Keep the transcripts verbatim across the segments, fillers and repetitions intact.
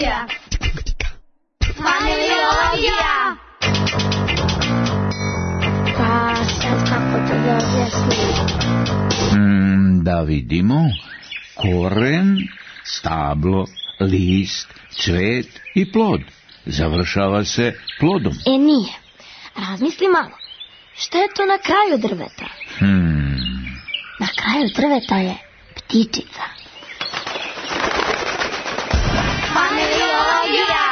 Familiologija. Familiologija. Pa sad kako to da objasnim? Mm, da vidimo. Koren, stablo, list, cvet i plod. Završava se plodom. E nije. Razmisli malo. Šta je to na kraju drveta? Hmm. Na kraju drveta je ptičica. Familiologija.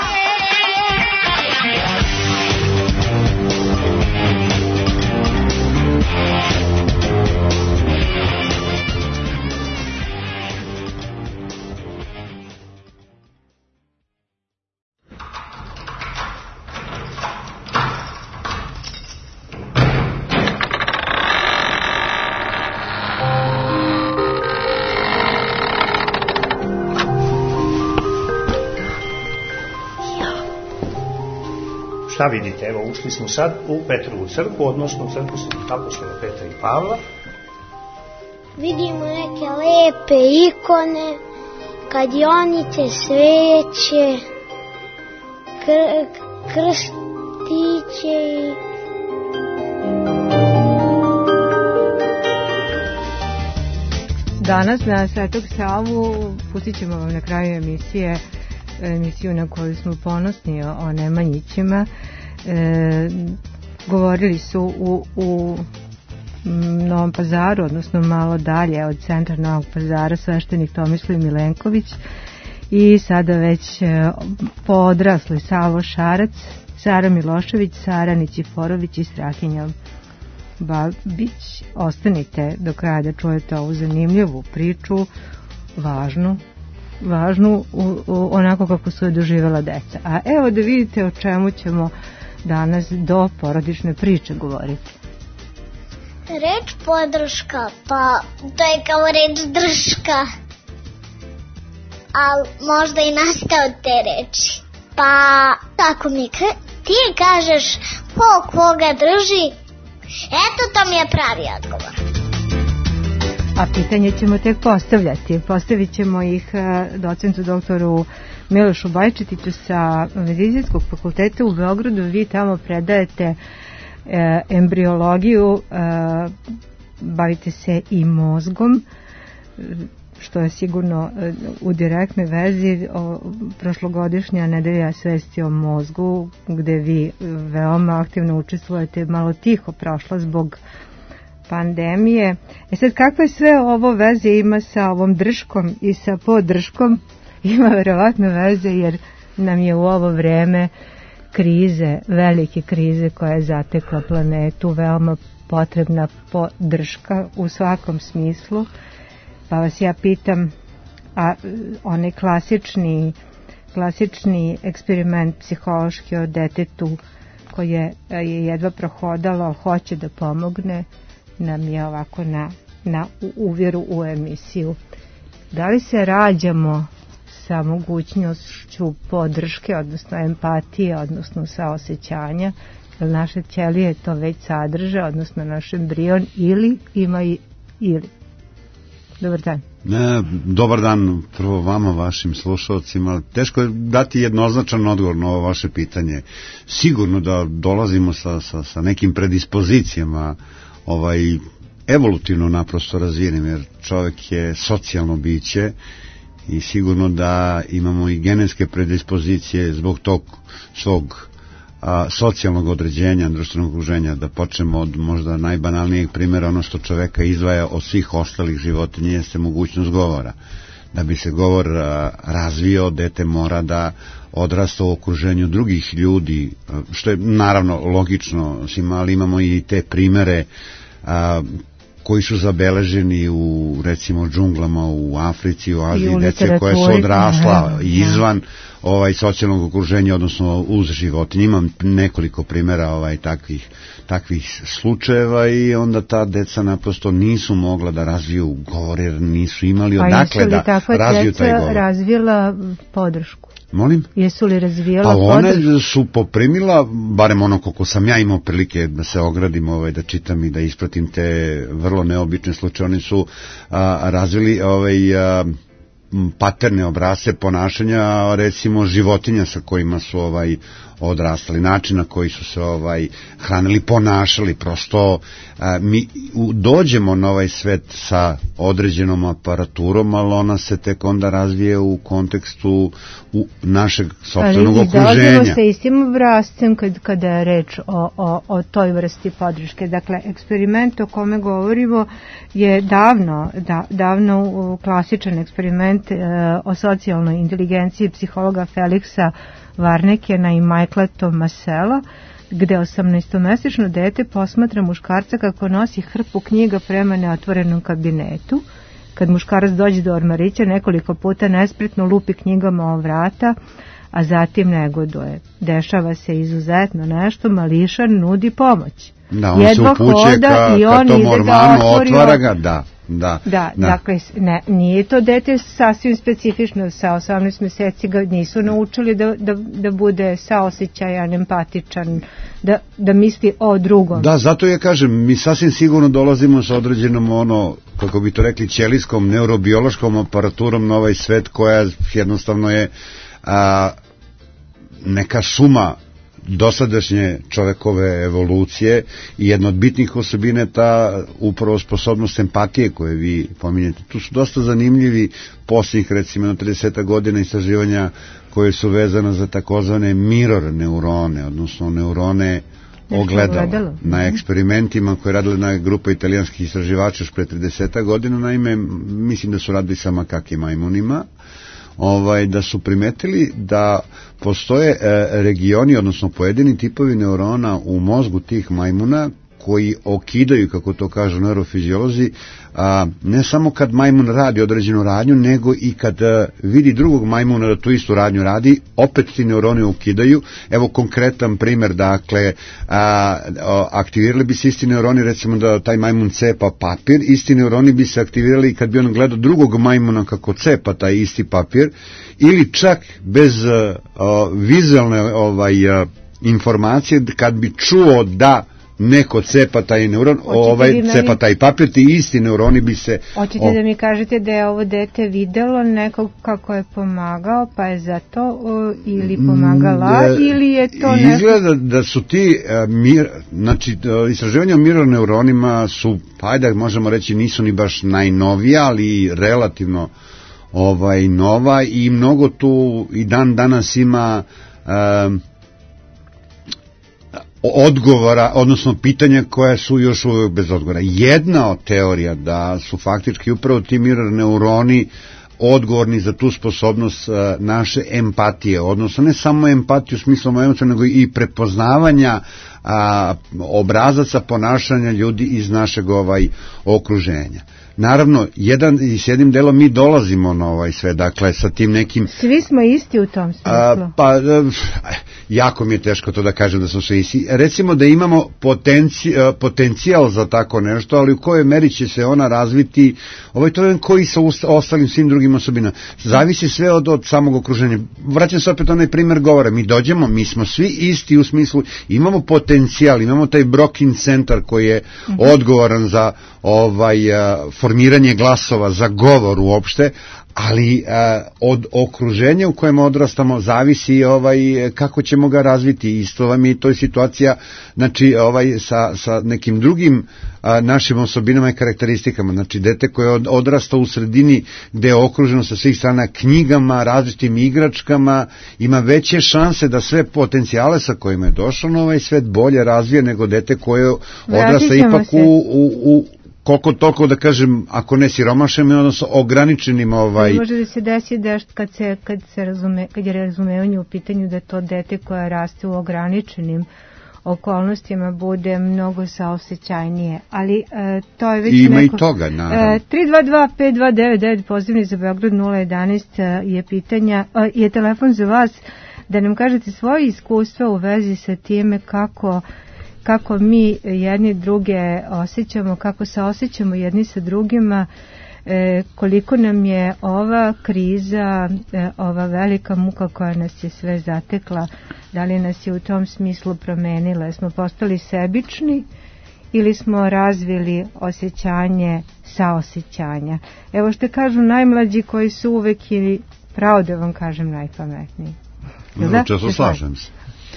Šta vidite? Evo, ušli smo sad u Petrovu crkvu, odnosno u crkvu Svetih apostola Petra i Pavla. Vidimo neke lepe ikone, kladionice, sveće, kr krstiće i... Danas na Svetog Savu pustit ćemo vam na kraju emisije emisiju na koju smo ponosni o Nemanjićima. E, govorili su u, u Novom Pazaru, odnosno malo dalje od centra Novog Pazara, sveštenik Tomislav Milenković i sada već e, podrasli Savo Šarac, Sara Milošević, Sara Nićiforović i Strahinja Babić. Ostanite do kraja da čujete ovu zanimljivu priču, važnu važnu u, u, onako kako su je doživjela deca. A evo da vidite o čemu ćemo danas do porodične priče govoriti. Reč podrška, pa to je kao reč drška, ali možda i nastao od te reči. Pa tako mi ti kažeš ko koga drži, eto to mi je pravi odgovor. A pitanje ćemo tek postavljati. Postavit ćemo ih docentu doktoru Milošu Bajčetiću sa Medicinskog fakulteta u Beogradu. Vi tamo predajete e, embriologiju, e, bavite se i mozgom, što je sigurno u direktnoj vezi. O, prošlogodišnja nedelja svesti o mozgu, gde vi veoma aktivno učestvujete, malo tiho prošla zbog pandemije. E sad, kakve sve ovo veze ima sa ovom drškom i sa podrškom? Ima verovatno veze jer nam je u ovo vreme krize, velike krize koja je zatekla planetu, veoma potrebna podrška u svakom smislu. Pa vas ja pitam, a onaj klasični, klasični eksperiment psihološki o detetu koje je jedva prohodalo, ali hoće da pomogne, nam je ovako na, na uvjeru u emisiju. Da li se rađamo sa mogućnošću podrške, odnosno empatije, odnosno saosećanja, jer naše ćelije to već sadrže, odnosno naš embrion, ili ima i ili? Dobar dan. Ne, dobar dan prvo vama, vašim slušalcima. Teško je dati jednoznačan odgovor na ovo vaše pitanje. Sigurno da dolazimo sa, sa, sa nekim predispozicijama ovaj, evolutivno naprosto razvijenim, jer čovjek je socijalno biće i sigurno da imamo i genetske predispozicije zbog tog svog a, socijalnog određenja, društvenog okruženja. Da počnemo od možda najbanalnijeg primjera, ono što čoveka izdvaja od svih ostalih životinja jeste mogućnost govora. Da bi se govor a, razvio, dete mora da odrasta u okruženju drugih ljudi, što je naravno logično svima, ali imamo i te primere a, koji su zabeleženi u recimo džunglama u Africi, u Aziji, dece koje su odrasla izvan ovaj socijalnog okruženja, odnosno uz životinje. Imam nekoliko primjera ovaj takvih takvih slučajeva i onda ta deca naprosto nisu mogla da razviju govor jer nisu imali odakle da razviju taj govor. Razvila podršku? Molim? Jesu li razvijela pa podršku? One su poprimila, barem ono koliko sam ja imao prilike da se ogradim, ovaj, da čitam i da ispratim te vrlo neobične slučaje, oni su a, razvili ovaj, a, paterne obrasce ponašanja, recimo životinja sa kojima su ovaj odrastali, način na koji su se ovaj hranili, ponašali, prosto a, mi u, dođemo na ovaj svet sa određenom aparaturom, ali ona se tek onda razvije u kontekstu u našeg sopstvenog okruženja. Ali i dolazimo sa istim obrascem kad, kada je reč o, o, o toj vrsti podrške. Dakle, eksperiment o kome govorimo je davno, da, davno klasičan eksperiment e, o socijalnoj inteligenciji psihologa Feliksa Varnekena i Michaela Tomasela, gde osamnaestomesečno dete posmatra muškarca kako nosi hrpu knjiga prema neotvorenom kabinetu. Kad muškarac dođe do ormarića, nekoliko puta nespretno lupi knjigama o vrata, a zatim negoduje. Dešava se izuzetno nešto, mališan nudi pomoć. Da, on jedva se upuće ka, i on ka tom ormanu, otvara ga, da. Da, da, da, dakle, ne, nije to dete sasvim specifično, sa osamnaest meseci ga nisu naučili da, da, da bude saosećajan, empatičan, da, da misli o drugom. Da, zato ja kažem, mi sasvim sigurno dolazimo sa određenom, ono, kako bi to rekli, ćelijskom, neurobiološkom aparaturom na ovaj svet, koja jednostavno je a, neka suma dosadašnje čovekove evolucije i jedna od bitnih osobina je ta upravo sposobnost empatije koje vi pominjete. Tu su dosta zanimljivi posljednjih, recimo, na trideset godina istraživanja koje su vezane za takozvane mirror neurone, odnosno neurone ogledala. Na eksperimentima koje je radila jedna grupa italijanskih istraživača još pre trideset godina, naime, mislim da su radili sa makakim majmunima, ovaj, da su primetili da postoje e, regioni, odnosno pojedini tipovi neurona u mozgu tih majmuna koji okidaju, kako to kažu neurofiziolozi, a, ne samo kad majmun radi određenu radnju, nego i kad a, vidi drugog majmuna da tu istu radnju radi, opet ti neuroni okidaju. Evo konkretan primer, dakle, a, a, aktivirali bi se isti neuroni, recimo da taj majmun cepa papir, isti neuroni bi se aktivirali kad bi on gledao drugog majmuna kako cepa taj isti papir, ili čak bez a, a, vizualne ovaj, a, informacije, kad bi čuo da neko cepa taj neuron, ovaj meni, cepa taj papir, ti isti neuroni bi se... Hoćete o... da mi kažete da je ovo dete videlo nekog kako je pomagao, pa je zato o, ili pomagala, da, ili je to neko... Izgleda da su ti, uh, mir, znači, uh, istraživanja o mirror neuronima su, pa ajde, možemo reći, nisu ni baš najnovija, ali relativno ovaj, nova i mnogo tu i dan danas ima... Uh, odgovora, odnosno pitanja koja su još uvijek bez odgovora. Jedna od teorija da su faktički upravo ti mirror neuroni odgovorni za tu sposobnost naše empatije, odnosno ne samo empatiju u smislu emocija, nego i prepoznavanja a, obrazaca ponašanja ljudi iz našeg ovaj okruženja. Naravno, jedan i s jednim delom mi dolazimo na ovaj sve, dakle, sa tim nekim... Svi smo isti u tom smislu. A, pa, jako mi je teško to da kažem da smo svi isti. Recimo da imamo potenci, potencijal za tako nešto, ali u kojoj meri će se ona razviti, ovaj to je koji sa ostalim svim drugim osobinama. Zavisi sve od, od samog okruženja. Vraćam se opet onaj primjer govora. Mi dođemo, mi smo svi isti u smislu, imamo potencijal, imamo taj Brokin centar koji je mm-hmm. odgovoran za ovaj formiranje glasova, za govor uopšte, ali a, od okruženja u kojem odrastamo zavisi ovaj kako ćemo ga razviti. Isto vam je to situacija, znači ovaj sa, sa nekim drugim a, našim osobinama i karakteristikama. Znači dete koje od, odrasta u sredini gde je okruženo sa svih strana knjigama, različitim igračkama, ima veće šanse da sve potencijale sa kojima je došao na ovaj svet bolje razvije nego dete koje odrasta ipak u, u, u koliko toliko da kažem, ako ne siromašenim, odnosno ograničenim ovaj... Može da se desi da kad, se, kad, se razume, kad je razumevanje u pitanju da to dete koje raste u ograničenim okolnostima bude mnogo saosećajnije, ali e, to je već ima neko... i toga, naravno. E, tri dva dva pet dva devet devet pozivni za Beograd nula jedanaest je pitanja, e, je telefon za vas da nam kažete svoje iskustva u vezi sa time kako kako mi jedni druge osjećamo, kako se osjećamo jedni sa drugima, e, koliko nam je ova kriza, e, ova velika muka koja nas je sve zatekla, da li nas je u tom smislu promenila, smo postali sebični ili smo razvili osjećanje saosjećanja. Evo što kažu najmlađi koji su uvek i pravo da vam kažem najpametniji. No, često slažem se.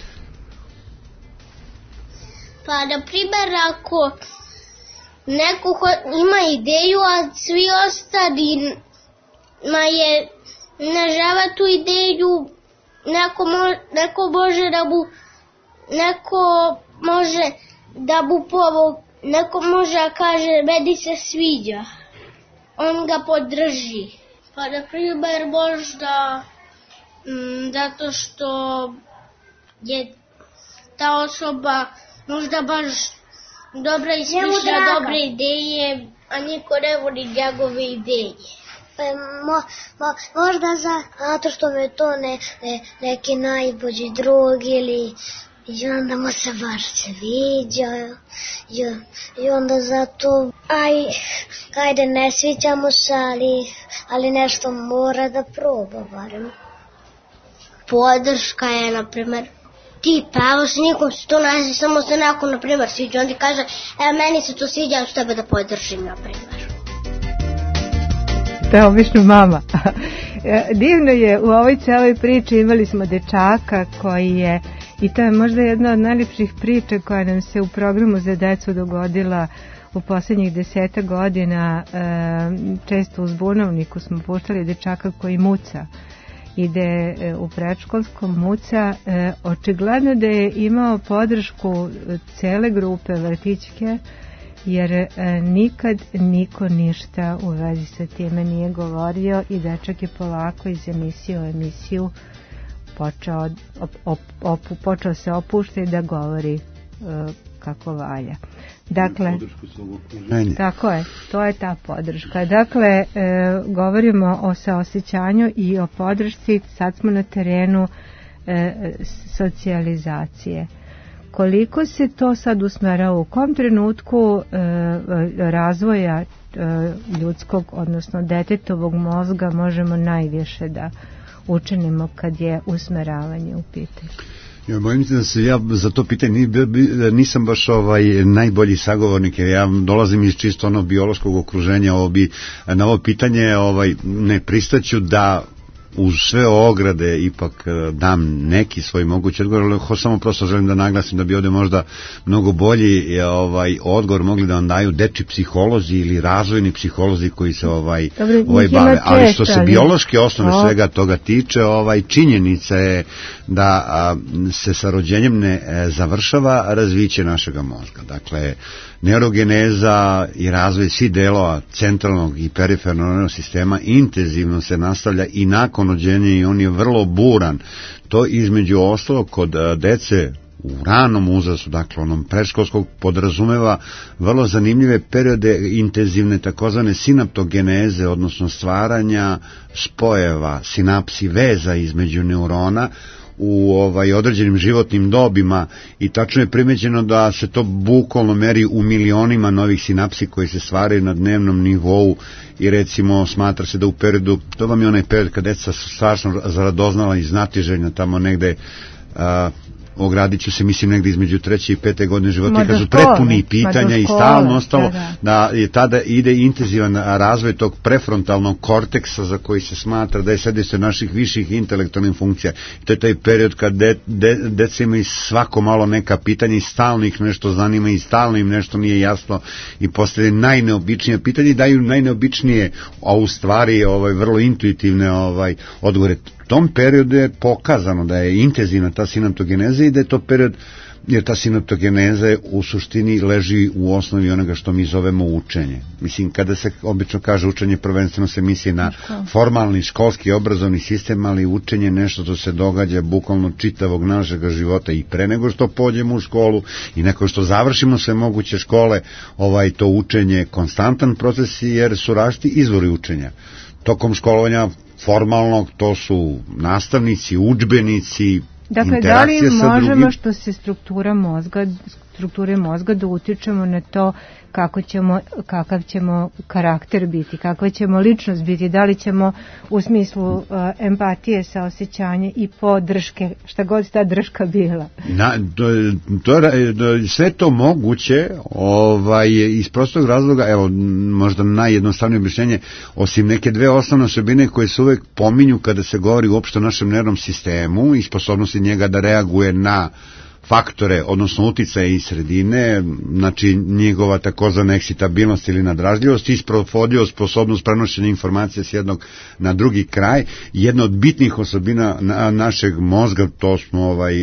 Pa, na primjer, ako neko ima ideju, a svi ostali ma je ne žele tu ideju, neko, mo, neko može da bu neko može da bu povog, neko može da kaže meni se sviđa, on ga podrži. Pa na primjer možda m, zato što je ta osoba možda baš dobra i smišlja dobre ideje, a niko ne voli njegove ideje. Mo, mo, možda zato što me to ne, ne, neki najbolji drug ili i onda mu se baš sviđa i, i onda zato aj, ajde ne sviđa mu se, ali, ali nešto mora da proba barem. Podrška je, na primjer, ti pevaš, nikom se to ne sviđa, samo se neko, na primjer, sviđa, on ti kaže, e, meni se to sviđa, ja ću tebe da podržim, na primjer. To je obično mama. Divno je, u ovoj celoj priči imali smo dečaka koji je, i to je možda jedna od najljepših priča koja nam se u programu za decu dogodila u posljednjih deseta godina. Često u Zbunovniku smo puštali dečaka koji muca. Ide u predškolskom, muca. Očigledno da je imao podršku cele grupe vrtićke, jer e, nikad niko ništa u vezi sa time nije govorio i dečak je polako iz emisije u emisiju počeo, op, op, op, počeo se opušta i da govori e, kako valja. Dakle, tako je, to je ta podrška. Dakle, e, govorimo o saosjećanju i o podršci, sad smo na terenu e, socijalizacije. Koliko se to sad usmerava, u kom trenutku e, razvoja e, ljudskog, odnosno detetovog mozga možemo najviše da učinimo kad je usmeravanje u pitanju? Ja, bojim se da se ja za to pitanje nisam baš ovaj najbolji sagovornik, jer ja dolazim iz čisto ono biološkog okruženja. Ovo bi, na ovo pitanje ovaj, ne pristaću da uz sve ograde ipak dam neki svoj mogući odgovor, ali ho samo prosto želim da naglasim da bi ovde možda mnogo bolji ovaj odgovor mogli da vam daju deči psiholozi ili razvojni psiholozi koji se ovaj Dobre, ovaj bave, ali što se biološke osnove o. svega toga tiče, ovaj činjenica je da a, se sa rođenjem ne e, završava razviće našega mozga. Dakle, neurogeneza i razvoj svih delova centralnog i perifernog sistema intenzivno se nastavlja i nakon rođenja i on je vrlo buran. To između ostalog kod dece u ranom uzrastu, dakle onom predškolskog, podrazumeva vrlo zanimljive periode intenzivne takozvane sinaptogeneze, odnosno stvaranja spojeva, sinapsi, veza između neurona u ovaj određenim životnim dobima, i tačno je primećeno da se to bukvalno meri u milionima novih sinapsi koji se stvaraju na dnevnom nivou. I recimo smatra se da u periodu, to vam je onaj period kad deca su strašno zaradoznala i znatiželjna, tamo negde a, ogradit ću se, mislim negde između treće i pete godine života, kad su prepuni pitanja i stalno ostalo da, da je tada ide intenzivan razvoj tog prefrontalnog korteksa za koji se smatra da je sedište naših viših intelektualnih funkcija. To je taj period kad de, de, deca imaju svako malo neka pitanja i stalno ih nešto zanima i stalno im nešto nije jasno i postavljaju najneobičnije pitanje i daju najneobičnije, a u stvari ovaj, vrlo intuitivne ovaj, odgovore. U tom periodu je pokazano da je intenzivna ta sinaptogeneza i da je to period, jer ta sinaptogeneza u suštini leži u osnovi onoga što mi zovemo učenje. Mislim, kada se obično kaže učenje, prvenstveno se misli na formalni školski obrazovni sistem, ali učenje je nešto što se događa bukvalno čitavog našeg života i pre nego što pođemo u školu i nakon što završimo sve moguće škole, ovaj to učenje je konstantan proces jer su različiti izvori učenja. Tokom školovanja formalnog to su nastavnici, udžbenici, dakle, da li možemo, što se struktura mozga strukture mozga da utičemo na to kako ćemo, kakav ćemo karakter biti, kakva ćemo ličnost biti, da li ćemo u smislu uh, empatije, saosećanja i podrške, šta god ta drška bila. Na, to, to, sve to moguće ovaj, iz prostog razloga, evo možda najjednostavnije objašnjenje, osim neke dve osnovne osobine koje se uvek pominju kada se govori uopšte o našem nervnom sistemu i sposobnosti njega da reaguje na faktore, odnosno uticaje iz sredine, znači njegova takozvana ekscitabilnost ili nadražljivost, isprovodio sposobnost prenošenja informacije s jednog na drugi kraj. Jedna od bitnih osobina na, našeg mozga, to smo ovaj,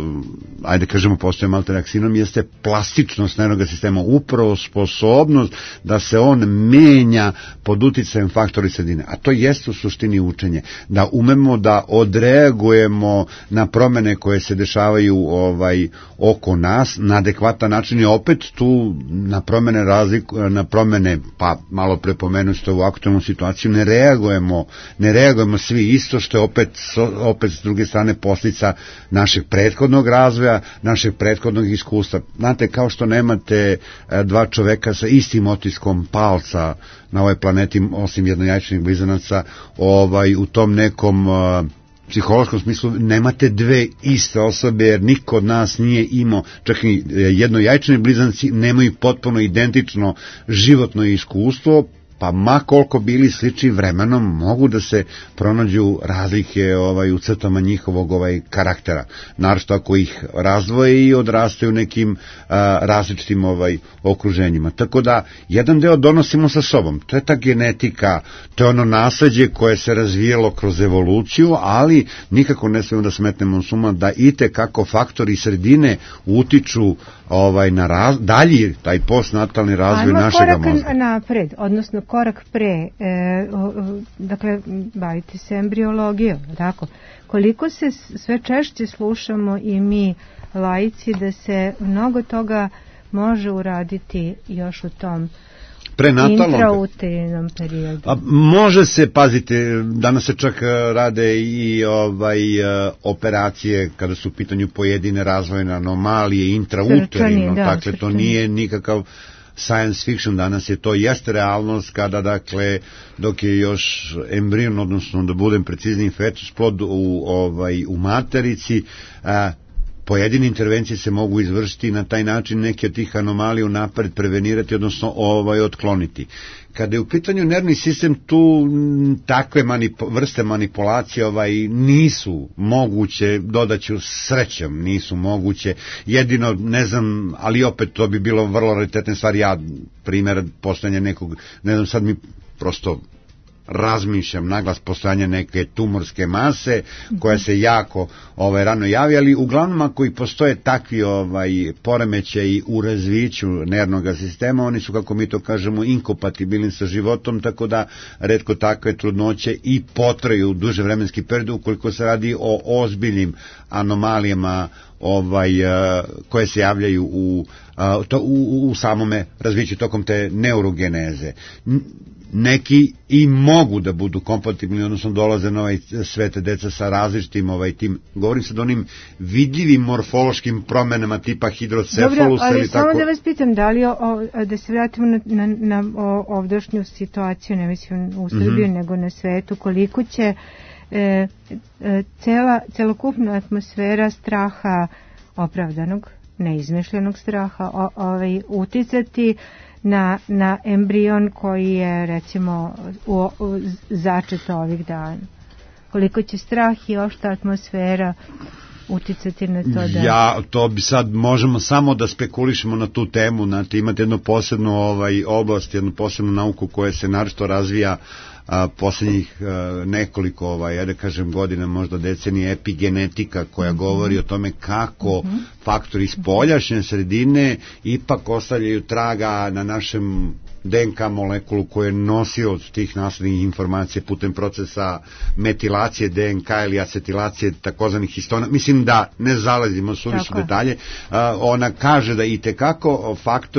ajde kažemo postoje malter aksinom, jeste plastičnost nervnog sistema, upravo sposobnost da se on menja pod uticajem faktora sredine. A to jeste u suštini učenje, da umemo da odreagujemo na promene koje se dešavaju ovaj oko nas na adekvatan način i opet tu na promene razlik, na promene, pa malo prepomenuti ovu aktualnu situaciju, ne reagujemo, ne reagujemo svi isto, što je opet, opet s druge strane posljedica našeg prethodnog razvoja, našeg prethodnog iskustva. Znate, kao što nemate dva čoveka sa istim otiskom palca na ovoj planeti, osim jednojajčanih blizanaca, ovaj, u tom nekom psihološkom smislu nemate dve iste osobe, jer niko od nas nije imao, čak i jednojajčani blizanci nemaju potpuno identično životno iskustvo, pa ma koliko bili slični vremenom mogu da se pronađu razlike ovaj, u crtama njihovog ovaj, karaktera. Naravno ako ih razdvoje i odrastaju nekim a, različitim ovaj, okruženjima. Tako da jedan deo donosimo sa sobom. To je ta genetika, to je ono nasleđe koje se razvijelo kroz evoluciju, ali nikako ne smijemo da smetnemo suma da itekako faktori sredine utiču ovaj, na raz, dalji taj postnatalni razvoj Ajmo našega mozga. Ajmo korak napred, odnosno korak pre, e, o, o, dakle, bavite se embriologijom, tako? Koliko se sve češće slušamo i mi laici da se mnogo toga može uraditi još u tom intrauterinom periodu. A, može se, pazite, danas se čak rade i ovaj, operacije kada su u pitanju pojedine razvojne anomalije intrauterino, da, dakle to nije nikakav science fiction, danas je to jeste realnost kada, dakle, dok je još embrion, odnosno da budem precizniji, fetus, plod u, ovaj, u materici, a, pojedine intervencije se mogu izvršiti na taj način neke od tih anomalija unapred prevenirati, odnosno ovaj, otkloniti. Kada je u pitanju nervni sistem, tu takve manipu, vrste manipulacije ovaj, nisu moguće, dodaću srećom, nisu moguće, jedino, ne znam, ali opet to bi bilo vrlo raritetne stvari, ja primjer postojanja nekog, ne znam, sad mi prosto razmišljam naglas postojanje neke tumorske mase koja se jako ovaj, rano javi, ali uglavnom ako i postoje takvi ovaj, poremećaji u razviću nervnog sistema, oni su, kako mi to kažemo, inkompatibilni sa životom, tako da retko takve trudnoće i potraju u duže vremenski period ukoliko se radi o ozbiljnim anomalijama ovaj, koje se javljaju u, to, u, u samome razviću tokom te neurogeneze. Neki i mogu da budu kompatibilni, odnosno dolaze na ovaj svete deca sa različitim ovaj tim, govorim sad o onim vidljivim morfološkim promenama tipa hidrocefalus. Dobro, ali ili samo tako... da vas pitam, da li o, o, da se vratimo na, na, na o, ovdašnju situaciju, ne mislim u Srbiji, mm-hmm. nego na svetu, koliko će e, e, cela, celokupna atmosfera straha opravdanog, neizmišljenog straha o, ovaj, uticati na, na embrion koji je recimo u, u začet ovih dana. Koliko će strah i ošta atmosfera uticati na to da... Ja, to bi sad možemo samo da spekulišemo na tu temu, znate, imate jednu posebnu ovaj, oblast, jednu posebnu nauku koja se naročito razvija a, posljednjih a, nekoliko, ovaj, ja da kažem, godina, možda decenije, epigenetika, koja mm-hmm. govori o tome kako mm-hmm. faktori spoljašnje sredine ipak ostavljaju traga na našem D N K molekulu koje je nosio od tih naslednih informacija putem procesa metilacije D N K ili acetilacije takozvanih histona. Mislim da ne zalazimo suviše detalje. A, ona kaže da i tekako faktori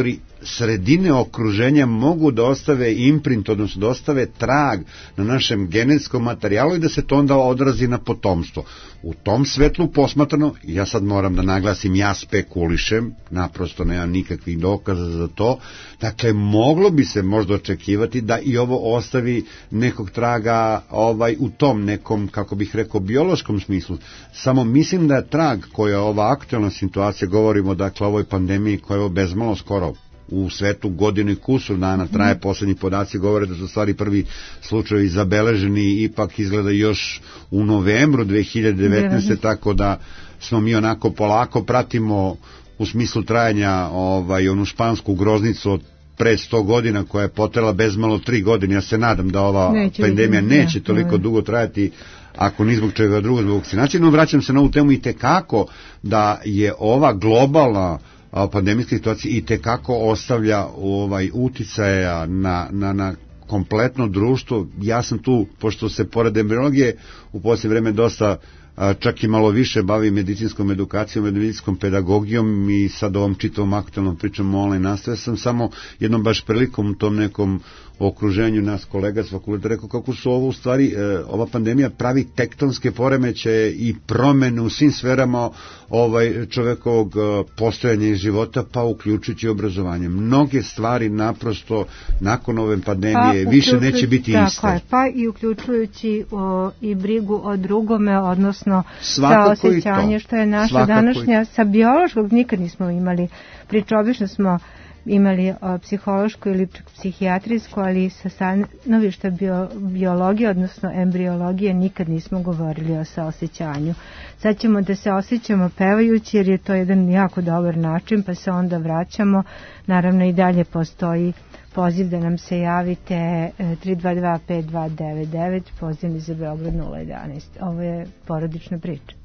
sredine okruženja mogu da ostave imprint, odnosno da ostave trag na našem genetskom materijalu i da se to onda odrazi na potomstvo. U tom svetlu posmatrano, ja sad moram da naglasim, ja spekulišem, naprosto nemam nikakvih dokaza za to, dakle moglo bi se možda očekivati da i ovo ostavi nekog traga ovaj u tom nekom, kako bih rekao, biološkom smislu. Samo mislim da je trag koja ova aktualna situacija, govorimo dakle o ovoj pandemiji koja je bezmalo skoro u svetu godinu i kusur dana traje, poslednji podaci govore da su stvari prvi slučajevi zabeleženi ipak izgleda još u novembru dve hiljade devetnaeste. Tako da smo mi onako polako pratimo u smislu trajanja ovaj, onu špansku groznicu od pre sto godina koja je potrela bezmalo tri godine. Ja se nadam da ova neće, pandemija neće toliko dugo trajati, ako ni zbog čega drugo, zbog vakcinacije. No, vraćam se na ovu temu i tekako da je ova globalna pandemijska situacija i tekako ostavlja ovaj uticaja na, na, na kompletno društvo. Ja sam tu, pošto se pored embriologije u posljednje vreme dosta čak i malo više bavi medicinskom edukacijom, medicinskom pedagogijom i sad ovom čitavom aktualnom pričom online nastave, sam samo jednom baš prilikom u tom nekom okruženju nas kolega s fakulteta rekao kako su ovo u stvari, ova pandemija pravi tektonske poremećaje i promene u svim sferama ovaj čovekovog postojanja i života, pa uključujući obrazovanje. Mnoge stvari naprosto nakon ove pandemije pa, više neće biti iste. Je, pa i uključujući o, i brigu o drugome, odnosno ta osjećanje što je naša svakako današnja, sa biološkog nikad nismo imali priču, obično smo imali o, psihološku ili psihijatrijsku, ali sa stanovišta bio, biologije, odnosno embriologije, nikad nismo govorili o saosjećanju. Sad ćemo da se osjećamo pevajući, jer je to jedan jako dobar način, pa se onda vraćamo. Naravno i dalje postoji poziv da nam se javite tri dva dva pet dva devet devet, poziv iz Beograd nula jedanaest. Ovo je porodična priča.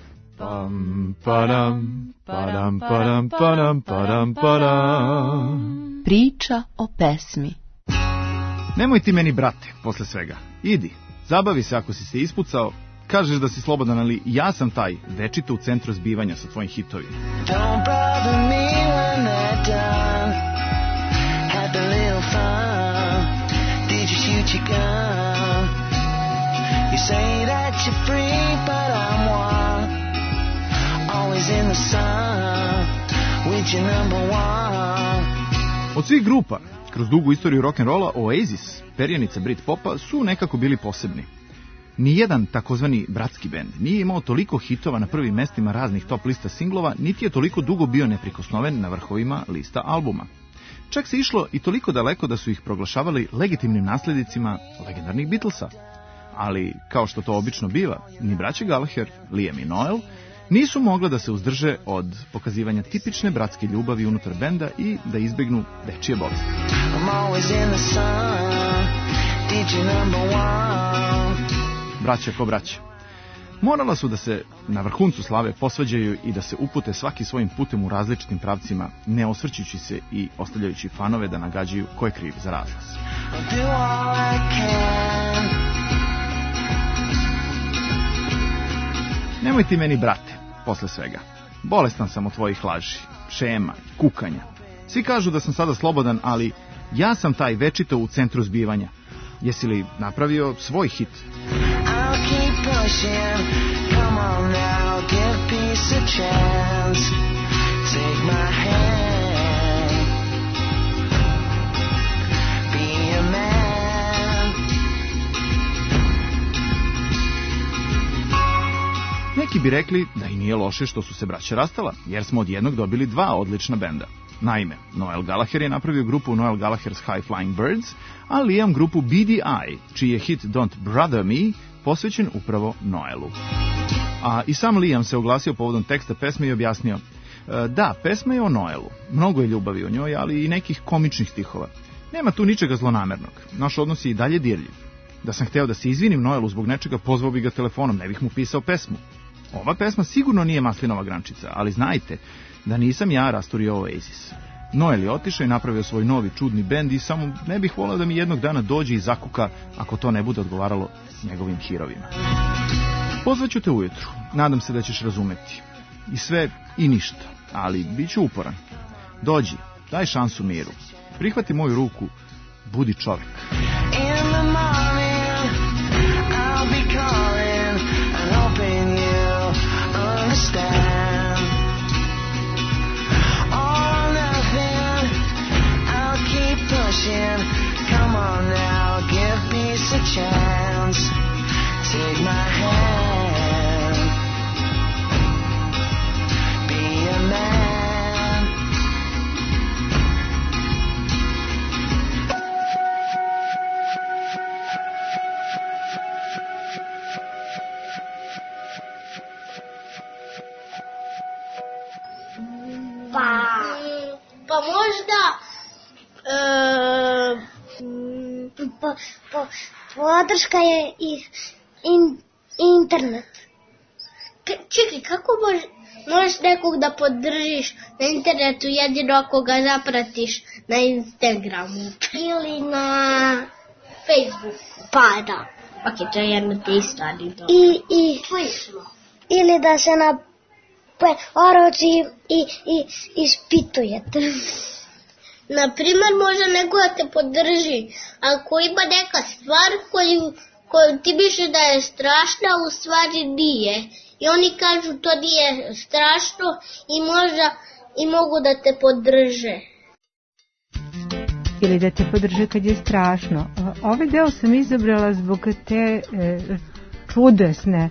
Pam, padam, padam, padam, padam, padam, padam. Priča o pesmi. Nemoj ti meni, brate, posle svega. Idi, zabavi se ako si se ispucao, kažeš da si slobodan, ali ja sam taj, večito u centru zbivanja sa tvojim hitovima. Don't bother me when they're done. Had a little fun. Did you shoot your gun? You say that you're free, but I'm one. Always in the sun, with your number one. Od svih grupa, kroz dugu istoriju rock'n'rolla, Oasis, perjanica Britpopa, su nekako bili posebni. Nijedan takozvani bratski bend nije imao toliko hitova na prvim mestima raznih top lista singlova, niti je toliko dugo bio neprikosnoven na vrhovima lista albuma. Čak se išlo i toliko daleko da su ih proglašavali legitimnim naslednicima legendarnih Beatlesa. Ali, kao što to obično biva, ni braće Gallagher, Liam i Noel, nisu mogla da se uzdrže od pokazivanja tipične bratske ljubavi unutar benda i da izbegnu dečije bolesti. Braća ko braća. Morala su da se na vrhuncu slave posvađaju i da se upute svaki svojim putem u različitim pravcima, ne osvrćući se i ostavljajući fanove da nagađaju ko je kriv za razlaz. Nemoj ti meni, brate, posle svega. Bolestan sam od tvojih laži, šema, kukanja. Svi kažu da sam sada slobodan, ali ja sam taj večito u centru zbivanja. Jesi li napravio svoj hit? I'll keep pushing, come on now, give peace a chance. Take my hand, be a man. Neki bi rekli da i nije loše što su se braća rastala, jer smo od jednog dobili dva odlična benda. Naime, Noel Gallagher je napravio grupu Noel Gallagher's High Flying Birds, a Liam grupu B D I, čiji je hit Don't Brother Me posvećen upravo Noelu. A i sam Liam se oglasio povodom teksta pesme i objasnio: da, pesma je o Noelu, mnogo je ljubavi o njoj, ali i nekih komičnih stihova. Nema tu ničega zlonamernog, naš odnos je i dalje dirljiv. Da sam hteo da se izvinim Noelu zbog nečega, pozvao bi ga telefonom, ne bih mu pisao pesmu. Ova pesma sigurno nije maslinova grančica, ali znajte da nisam ja rasturio Oasis. Noel je otišao i napravio svoj novi čudni bend i samo ne bih voleo da mi jednog dana dođe i zakuka ako to ne bude odgovaralo njegovim hirovima. Pozvaću te ujutru, nadam se da ćeš razumeti. I sve i ništa, ali bit ću uporan. Dođi, Daj šansu miru. Prihvati moju ruku, budi čovjek. Come on now, give peace a chance. Take my hand. Be a man. Pa, pa možda e, Po, po, podrška je i in, internet. K- čekaj, kako mož, možeš nekog da podržiš na internetu jedino ako ga zapratiš na Instagramu ili na Facebooku? Pa da. Ok, to je jedno te isto, ali dobro. I, i, ili da se na pe, oroci i, i ispitujete. Naprimer, može neko da te podrži, ako ima neka stvar koju, koju ti misliš da je strašna, u stvari nije. I oni kažu to nije strašno i možda i mogu da te podrže. Ili da te podrže kad je strašno. Ovaj deo sam izabrala zbog te e, čudesne,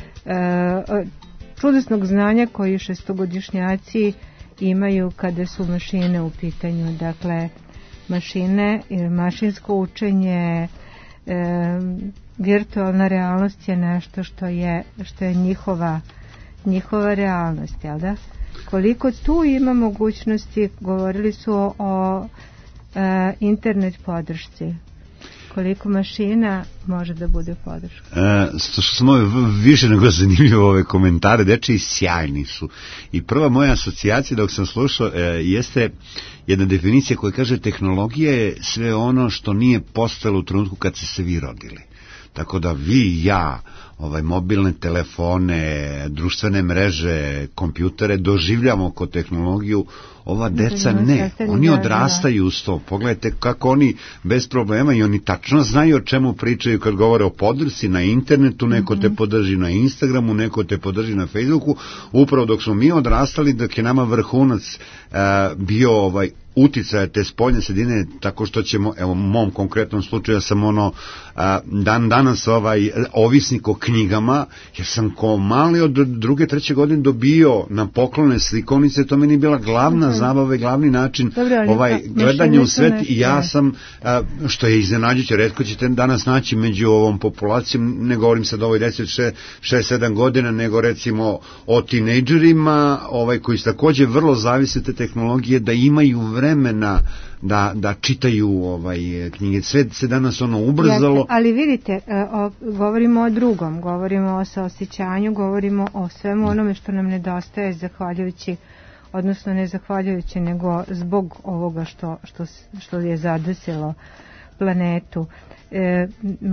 e, čudesnog znanja koji šestogodišnjaci imaju kada su mašine u pitanju. Dakle, mašine, mašinsko učenje, e, virtualna realnost je nešto što je, što je njihova, njihova realnost, jel da? Koliko tu ima mogućnosti, govorili su o, o e, internet podršci. Koliko mašina može da bude podrška? E, što sam ove više nego zanimljivo ove komentare, dečiji sjajni su. I prva moja asocijacija dok sam slušao e, jeste jedna definicija koja kaže tehnologija je sve ono što nije postojalo u trenutku kad ste se vi rodili. Tako da vi i ja, ovaj, mobilne telefone, društvene mreže, kompjutere doživljamo kao tehnologiju, ova deca ne, oni odrastaju uz to. Pogledajte kako oni bez problema i oni tačno znaju o čemu pričaju kad govore o podršci na internetu, neko te podrži na Instagramu, neko te podrži na Facebooku, upravo dok smo mi odrastali, dok je nama vrhunac uh, bio ovaj uticaja te spoljne sredine, tako što ćemo, evo u mom konkretnom slučaju ja sam ono a, dan danas ovaj ovisnik o knjigama, jer sam ko mali od druge, treće godine dobio na poklone slikovnice, to meni bila glavna mm-hmm. zabava i glavni način Dobre, ovaj gledanje u svet i ja sam, a, što je iznenađujuće, retko ćete danas naći među ovom populacijom, ne govorim sad o ovoj deci od šest sedam godina, nego recimo o tinejdžerima, ovaj, koji su takođe vrlo zavise te tehnologije, da imaju vremena da, da čitaju ovaj knjige. Sve se danas ono ubrzalo. Ja, ali vidite, o, govorimo o drugom, govorimo o saosećanju, govorimo o svemu onome što nam nedostaje zahvaljujući, odnosno ne zahvaljujući, nego zbog ovoga što, što, što je zadesilo planetu. E,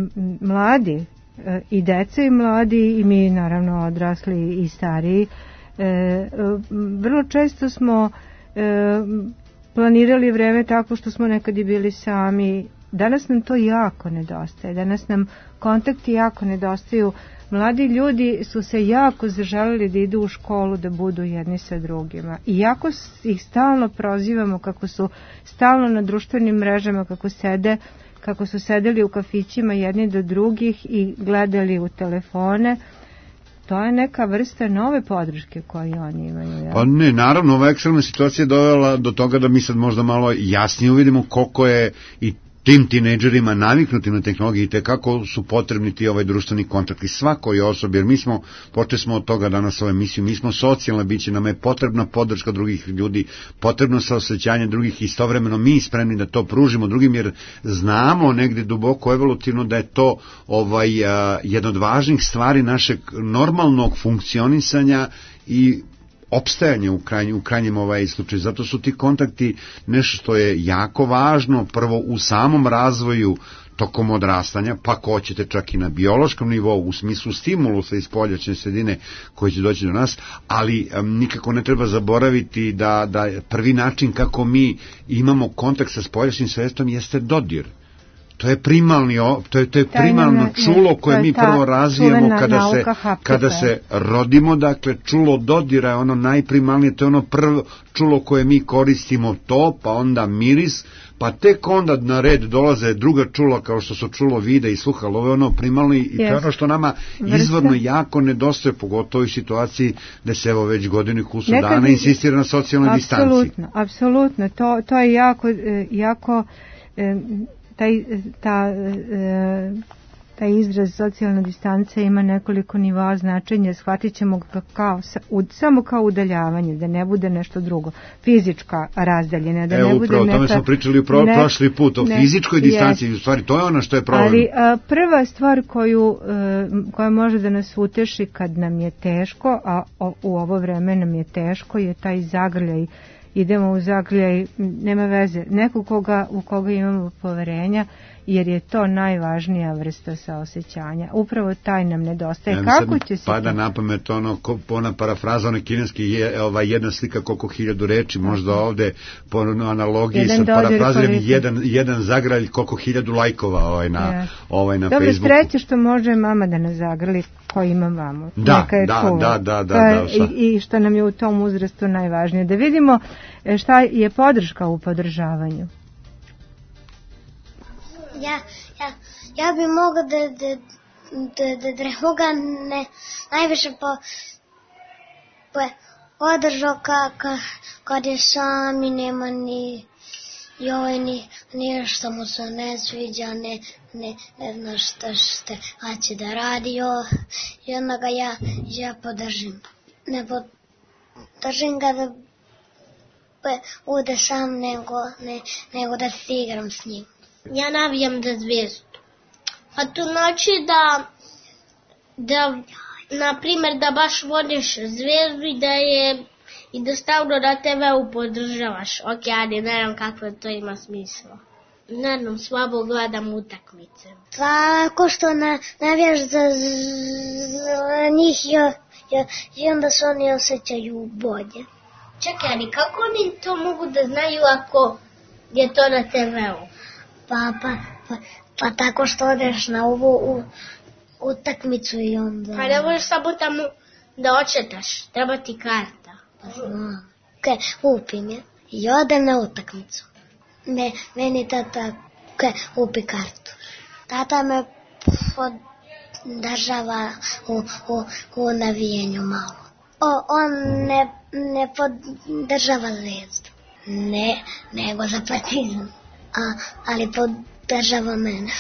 mladi, e, i deca i mladi, i mi naravno odrasli i stariji, e, e, vrlo često smo e, planirali vreme tako što smo nekad i bili sami. Danas nam to jako nedostaje. Danas nam kontakti jako nedostaju. Mladi ljudi su se jako zaželili da idu u školu, da budu jedni sa drugima. I jako ih stalno prozivamo kako su stalno na društvenim mrežama, kako sede, kako su sedeli u kafićima jedni do drugih i gledali u telefone. To je neka vrsta nove podrške koju oni imaju. Ja? Pa ne, naravno, ova ekstremna situacija je dovela do toga da mi sad možda malo jasnije uvidimo koliko je i tim tinejdžerima naviknutim na tehnologiji te kako su potrebni ti ovaj društveni kontakti svakoj osobi, jer mi smo, počeli smo od toga danas ovu emisiju, mi smo socijalna biće, nam je potrebna podrška drugih ljudi, potrebno saosećanje drugih, istovremeno mi spremni da to pružimo drugim, jer znamo negde duboko evolutivno da je to ovaj a, jedna od važnih stvari našeg normalnog funkcionisanja i opstajanje u krajnjem, u krajnjem ovaj slučaju. Zato su ti kontakti nešto što je jako važno, prvo u samom razvoju tokom odrastanja, pa ako hoćete čak i na biološkom nivou, u smislu stimulusa iz spoljašnje sredine koji će doći do nas, ali um, nikako ne treba zaboraviti da, da prvi način kako mi imamo kontakt sa spoljašnjim svetom jeste dodir. To je primalni, to je, to je primalno čulo koje mi prvo razvijemo kada se, kada se rodimo, dakle čulo dodira je ono najprimalnije, to je ono prvo čulo koje mi koristimo, to, pa onda miris, pa tek onda na red dolaze druga čula kao što su čulo vida i sluha, ali ovo je ono primalno i to je ono što nama izvorno jako nedostaje, pogotovo u situaciji da se evo već godinu i kusu dana insistira na socijalnoj distanci. Apsolutno, apsolutno, to, to je jako, jako taj, ta, taj izraz socijalna distanca ima nekoliko nivoa značenja, shvatit ćemo ga kao, samo kao udaljavanje, da ne bude nešto drugo, fizička razdaljena, da e, ne upravo, bude neka... tome smo pričali u pro, ne, prošli put, o ne, fizičkoj distanci, yes. U stvari to je ono što je problem. Ali a, prva stvar koju, a, koja može da nas uteši kad nam je teško, a o, u ovo vreme nam je teško, je taj zagrljaj, idemo u zagrljaj, nema veze, neko koga, u koga imamo poverenja, jer je to najvažnija vrsta saosećanja. Upravo taj nam nedostaje. Ja, kako će se... Pada na pamet ono, ona parafraza, ona kineski je ova jedna slika koliko hiljadu reči, možda ovde po analogiji sa parafrazom jedan, jedan zagralj koliko hiljadu lajkova ovaj na, ja. ovaj na Dobro, Facebooku. Dobro, sreće što može mama da nas zagrli ko ima mamu. Da, da, da, da, da, da. I, I što nam je u tom uzrastu najvažnije. Da vidimo šta je podrška u podržavanju. Ja, ja, ja bi mogla da, da, da, da, da moga ne, najviše po, po podržao ka, ka, kad je sam i nema ni joj, ni, ni što mu se ne sviđa, ne, ne, ne zna šta, šta hoće da radi, jo, i onda ga ja, ja podržim. Ne podržim ga da bude sam, nego, ne, nego da se igram s njim. Ja navijam za Zvezdu. A to znači da, da na primjer, da baš voliš Zvezdu i da je i da stavno na te veu podržavaš. Ok, ali ne znam kako to ima smisla. Ne znam, slabo gledam utakmice. Tako što na, navijaš za, za njih jo, jo, i onda se oni osjećaju bolje. Čekaj, ali kako oni to mogu da znaju ako je to na te veu? Pa, pa, pa, pa tako što odeš na ovu u, utakmicu i onda... Pa ne možeš samo tamo da očetaš, treba ti karta. Pa znam. Kaj, upim je i odem na utakmicu. Me, meni tata kaj, upi kartu. Tata me podržava u, u, u navijenju malo. O, on ne, ne podržava Zvezdu. Ne, nego za Partizan. A, ali podržava mene.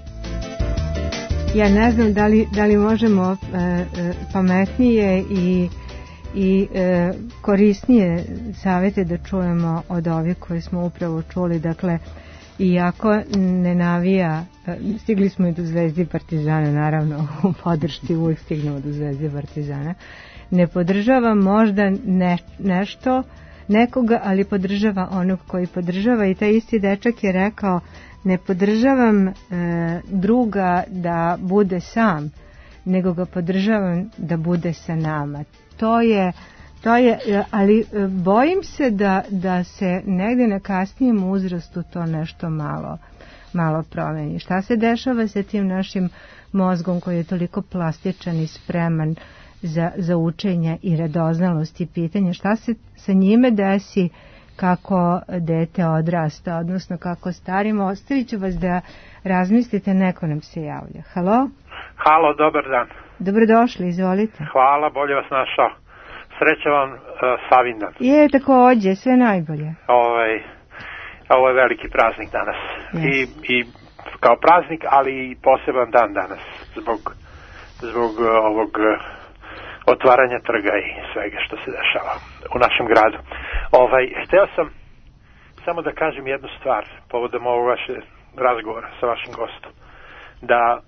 Ja ne znam da li, da li možemo e, e, pametnije i, i e, korisnije savjete da čujemo od ovih koje smo upravo čuli. Dakle, iako ne navija, stigli smo i do Zvezde i Partizana, naravno u podršci uvijek stignemo do Zvezde i Partizana, ne podržava možda ne, nešto nekoga, ali podržava onog koji podržava, i taj isti dečak je rekao, ne podržavam e, druga da bude sam, nego ga podržavam da bude sa nama. To je, to je, ali bojim se da, da se negdje na kasnijem uzrastu to nešto malo, malo promeni. Šta se dešava sa tim našim mozgom koji je toliko plastičan i spreman za, za učenje i radoznalost i pitanje, šta se sa njime desi kako dete odrasta, odnosno kako starimo. Ostavit ću vas da razmislite, neko nam se javlja. Halo? Halo, dobar dan. Dobrodošli, izvolite. Hvala, bolje vas našao. Sreća vam uh, Savindan. Je, takođe, sve najbolje. Ovaj, ovo je veliki praznik danas. Yes. I, I kao praznik, ali i poseban dan danas, zbog, zbog uh, ovog uh, otvaranja trga i svega što se dešava u našem gradu. Ovaj, hteo sam samo da kažem jednu stvar povodom ovog vaše razgovora sa vašim gostom. Da e,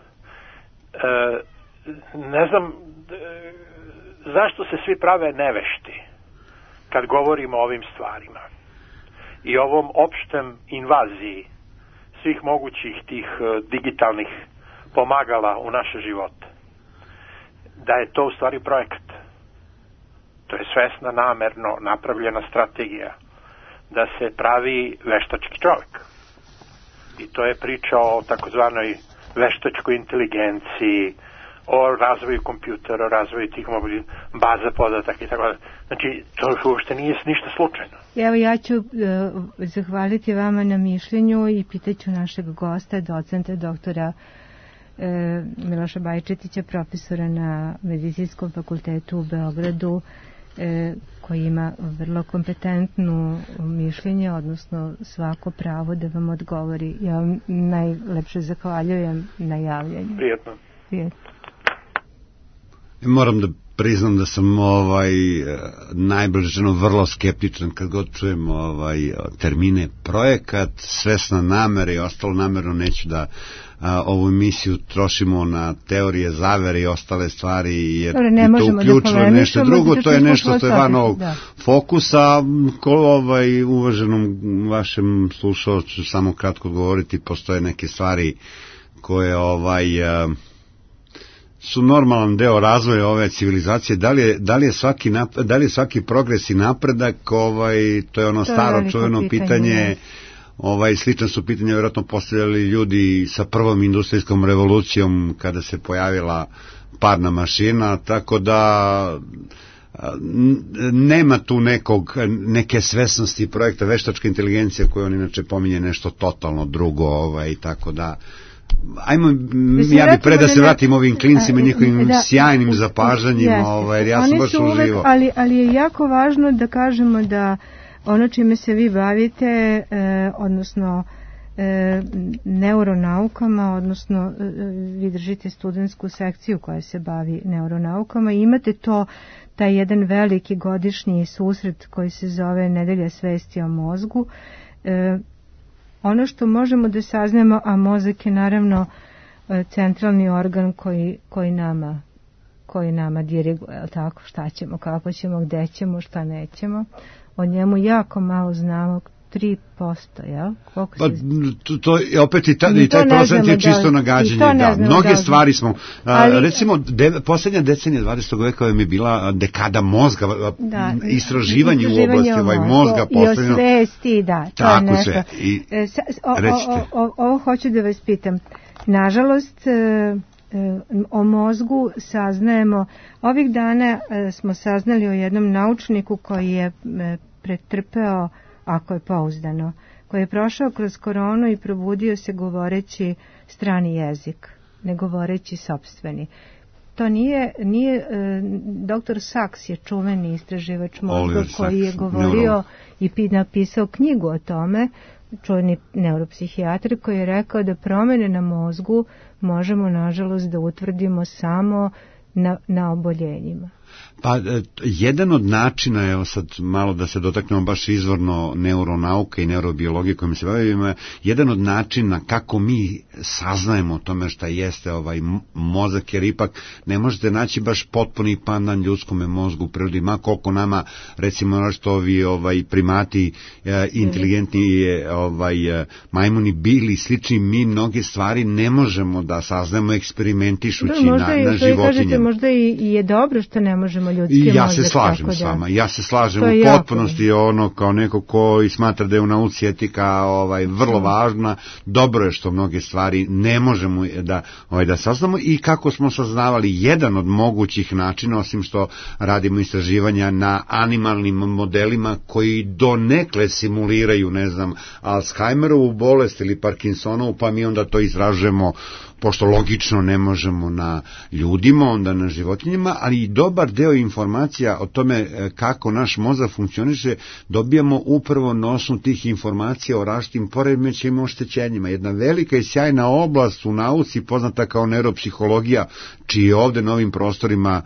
ne znam e, zašto se svi prave nevešti kad govorimo o ovim stvarima i ovom opštem invaziji svih mogućih tih digitalnih pomagala u naše živote. Da je to u stvari projekat. To je svesna, namerno napravljena strategija da se pravi veštački čovjek. I to je priča o takozvanoj veštačkoj inteligenciji, o razvoju kompjutera, o razvoju tih mobilnih baza podataka i tako da. Znači, to uopšte nije ništa slučajno. Evo, ja ću uh, zahvaliti vama na mišljenju i pitaću našeg gosta, docenta, doktora uh, Miloša Bajčetića, profesora na Medicinskom fakultetu u Beogradu, uh, koji ima vrlo kompetentnu mišljenje, odnosno svako pravo da vam odgovori. Ja vam najlepše zahvaljujem na javljanju. Prijetno. Prijetno. Moram da priznam da sam ovaj najbliže vrlo skeptičan kad god čujem ovaj termine projekat, svesna namera i ostalo. Namerno neću da a, ovu emisiju trošimo na teorije zavere i ostale stvari, jer Dobre, ne to uključilo da nešto drugo, to je nešto što je van ovog da. fokusa. Ko ovaj uvaženom vašem slušalcu samo kratko govoriti, postoje neke stvari koje ovaj a, su normalan deo razvoja ove civilizacije. Da li je, da li je, svaki, nap, da li je svaki progres i napredak, ovaj, to je ono to staro je čuveno pitanje, pitanje ovaj, slično su pitanje vjerojatno postavljali ljudi sa prvom industrijskom revolucijom kada se pojavila parna mašina, tako da nema tu nekog, neke svesnosti projekta veštačka inteligencija koju on inače pominje nešto totalno drugo, ovaj, tako da ajmo, ja bih pre da se vratim ovim klincima, njihovim da, sjajnim zapažanjima, yes, ovaj, ja sam baš uživo. Ali, ali je jako važno da kažemo da ono čime se vi bavite, eh, odnosno eh, neuronaukama, odnosno eh, vi držite studentsku sekciju koja se bavi neuronaukama i imate to, taj jedan veliki godišnji susret koji se zove Nedelja svesti o mozgu. Eh, Ono što možemo da saznamo, a mozak je naravno centralni organ koji, koji nama koji nama diriguje, tako, šta ćemo, kako ćemo, gde ćemo, šta nećemo. O njemu jako malo znamo, tri posto, jel? Koliko pa, se... to, to, opet i, ta, i taj procent je čisto da, nagađanje. Da, mnoge da stvari smo, ali, a, recimo, de, posljednja decenija dvadesetog veka je mi bila dekada mozga, da, istraživanje, istraživanje u oblasti ovaj mozga. I o svesti, da. To tako je nešto. se. I, e, sa, o, o, o, ovo hoću da vas pitam. Nažalost, e, o mozgu saznajemo, ovih dana e, smo saznali o jednom naučniku koji je e, pretrpeo, ako je pouzdano, koji je prošao kroz koronu i probudio se govoreći strani jezik, ne govoreći sopstveni. To nije, nije e, doktor Saks je čuveni istraživač mozga koji je govorio neuro. i napisao knjigu o tome, čuveni neuropsihijatar koji je rekao da promjene na mozgu možemo nažalost da utvrdimo samo na, na oboljenjima. Pa, jedan od načina, evo sad malo da se dotaknemo baš izvorno neuronauke i neurobiologije kojim se bavimo, jedan od načina kako mi saznajemo o tome šta jeste ovaj mozak, jer ipak ne možete naći baš potpuni pandan ljudskome mozgu u prirodi, ma koliko nama, recimo, što ovi ovaj, primati, eh, inteligentni ovaj, majmuni bili slični, mi mnoge stvari ne možemo da saznajemo eksperimentišući da, na, na životinjama. Možda i je dobro što ne možemo ljudski I ja mozak, se slažem s vama, ja se slažem u potpunosti jako. Ono kao neko koji smatra da je u nauci etika ovaj, vrlo važna, dobro je što mnoge stvari ne možemo da, ovaj, da saznamo i kako smo saznavali jedan od mogućih načina, osim što radimo istraživanja na animalnim modelima koji donekle simuliraju, ne znam, Alzheimerovu bolest ili Parkinsonovu, pa mi onda to izražujemo, pošto logično ne možemo na ljudima, onda na životinjama, ali i dobar deo informacija o tome kako naš mozak funkcioniše dobijamo upravo na osnovu tih informacija o različitim poremećajima i oštećenjima. Jedna velika i sjajna oblast u nauci poznata kao neuropsihologija, čiji je ovde na ovim prostorima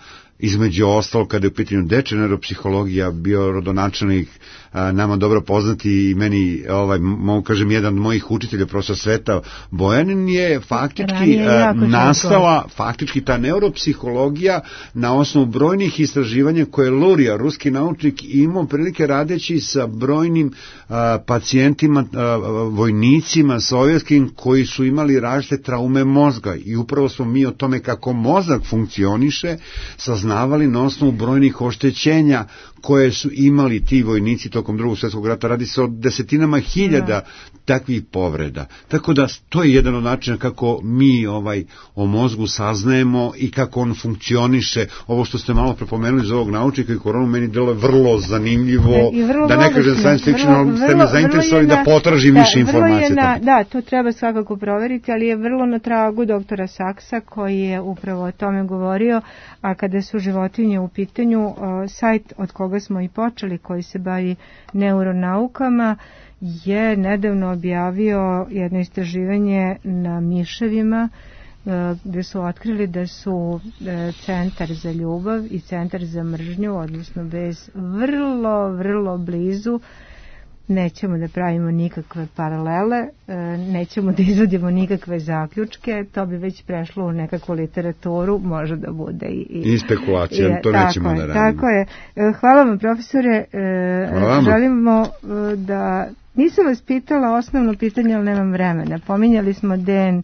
između ostalo kada je u pitanju dečja neuropsihologija, bio rodonačelnik a, nama dobro poznati i meni, ovaj, mogu kažem, jedan od mojih učitelja, profesor Sveta Bojanin, je faktički a, nastala faktički ta neuropsihologija na osnovu brojnih istraživanja koje je Luria, ruski naučnik, imao prilike radeći sa brojnim a, pacijentima, a, vojnicima sovjetskim koji su imali različite traume mozga, i upravo smo mi o tome kako mozak funkcioniše saznavali na osnovu brojnih oštećenja koje su imali ti vojnici tokom Drugog svjetskog rata. Radi se o desetinama hiljada takvih povreda. Tako da to je jedan od načina kako mi ovaj o mozgu saznajemo i kako on funkcioniše. Ovo što ste malo prepomenuli za ovog naučnika i koronu, meni delo vrlo zanimljivo, vrlo da ne kažem science fiction, ali ste me zainteresovali da potražim više informacija. Da, to treba svakako proveriti, ali je vrlo na tragu doktora Saksa koji je upravo o tome govorio, a kada su životinje u pitanju, sajt od koga smo i počeli, koji se bavi neuronaukama, je nedavno objavio jedno istraživanje na miševima gde su otkrili da su centar za ljubav i centar za mržnju, odnosno bez, vrlo, vrlo blizu. Nećemo da pravimo nikakve paralele, nećemo da izvodimo nikakve zaključke, to bi već prešlo u nekakvu literaturu, može da bude i... I spekulacija, to nećemo da radimo. Tako je. Hvala vam, profesore. Hvala. Želimo da... Nisam vas pitala osnovno pitanje, ali nemam vremena. Pominjali smo